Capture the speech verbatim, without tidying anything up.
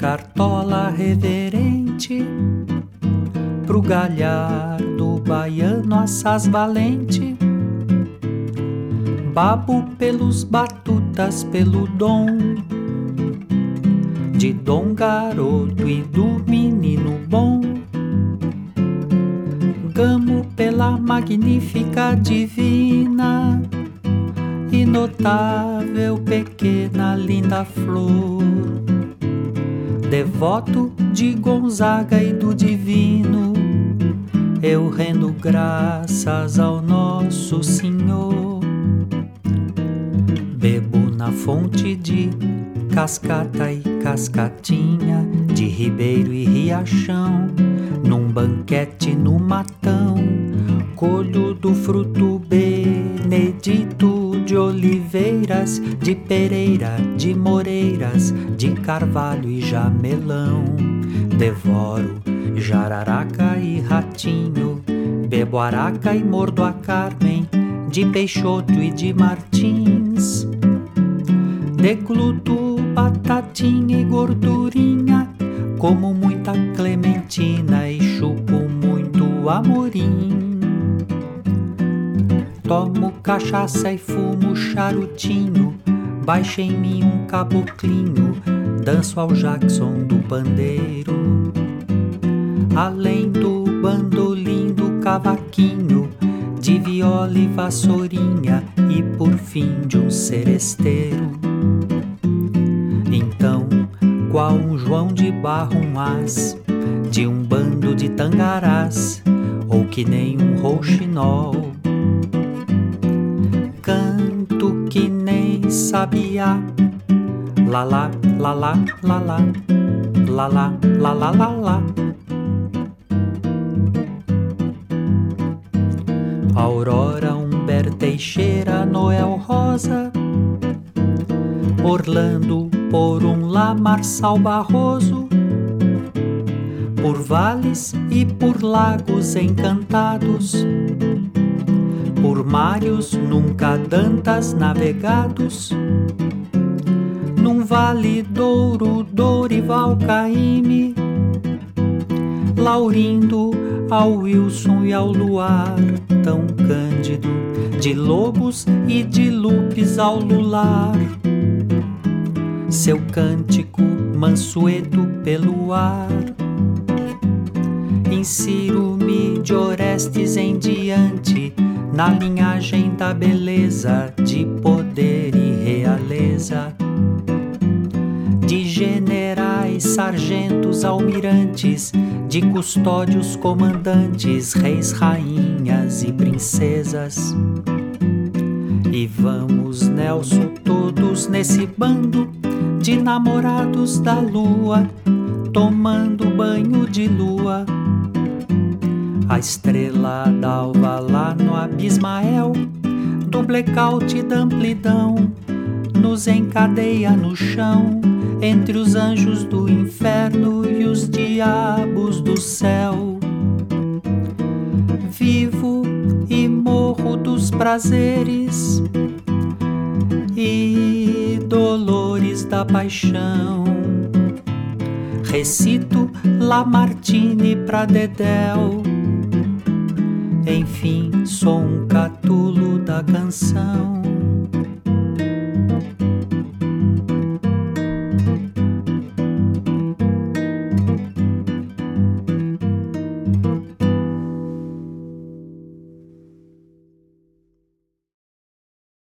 cartola reverente, pro galhardo baiano assaz valente, babo pelos batutas, pelo dom de Dom Garoto e do menino bom, gamo pela magnífica divina e notável pequena linda flor, devoto de Gonzaga e do divino, eu rendo graças ao nosso Senhor. Bebo na fonte de cascata e cascatinha, de ribeiro e riachão, num banquete no matão, colho do fruto benedito de oliveiras, de pereira, de moreiras, de carvalho e jamelão. Devoro jararaca e ratinho, bebo araca e mordo a Carmen, de Peixoto e de Martins. Degluto batatinha e gordurinha, como muita clementina e chupo muito amorim. Tomo cachaça e fumo charutinho, baixa em mim um caboclinho, danço ao Jackson do pandeiro. Além do bandolim, do cavaquinho, de viola e vassourinha e por fim de um seresteiro. Então, qual um João de Barro, um ás de um bando de tangarás, ou que nem um rouxinol, canto que nem sabiá, lalá, lalá, lalá, lalá, lalá, lalá. Aurora, Humber Teixeira, Noel Rosa, Orlando, por um lá, Marçal Barroso, por vales e por lagos encantados, por mários nunca dantas navegados, num vale Douro, Dorival Caymmi, Laurindo, ao Wilson e ao luar tão cândido, de lobos e de lupes ao lular, seu cântico mansueto pelo ar. Insiro-me de Orestes em diante, na linhagem da beleza, de poder e realeza, de generais, sargentos, almirantes, de custódios, comandantes, reis, rainhas e princesas. E vamos, Nelson, todos nesse bando de namorados da lua, tomando banho de lua. A estrela d'alva lá no Abismael, do blackout da amplidão, nos encadeia no chão, entre os anjos do inferno e os diabos do céu. Vivo e morro dos prazeres e dolores da paixão. Recito Lamartine pra Dedéu, enfim, sou um catulo da canção.